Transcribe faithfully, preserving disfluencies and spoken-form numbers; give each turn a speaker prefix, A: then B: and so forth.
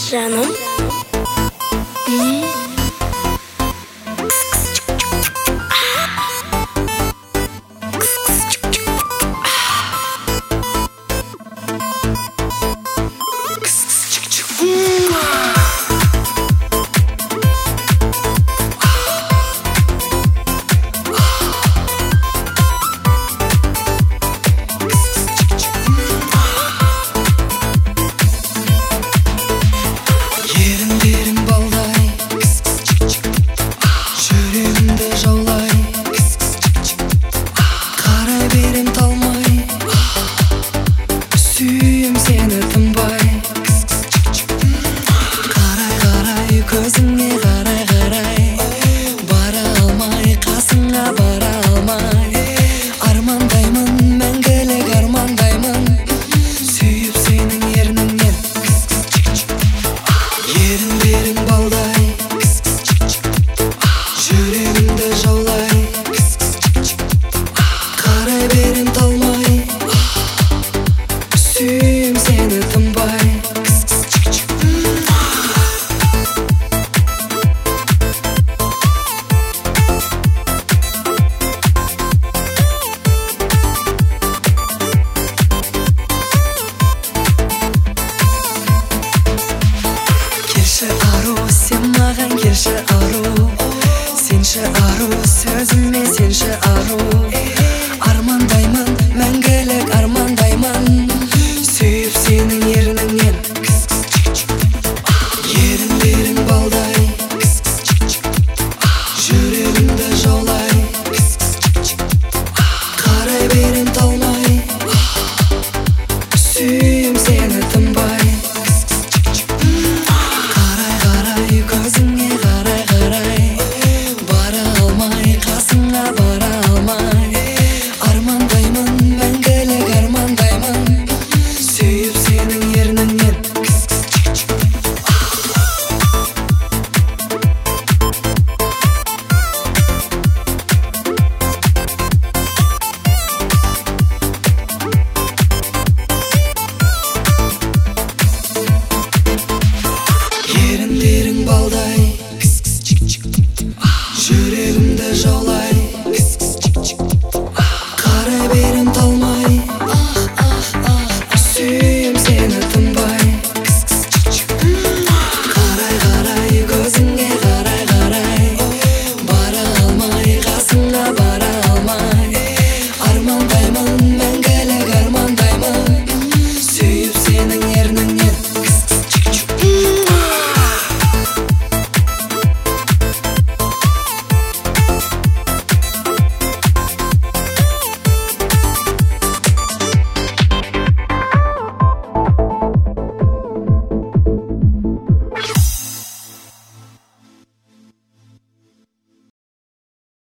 A: Жаным. Не?
B: Еріндерің балдай, жүрегімді жаулай, қарай берем талмай, сүйем сені тынбай. Қарай қарай көзіңе қарай қарай, бара алмай қасыңа бара алмай, армандаймын мәңгілік армандаймын, сүйіп сенің ерніңнен. Еріндерің балдай, жүрегімді жаулай, қарай берем талмай, сүйем сені тынбай.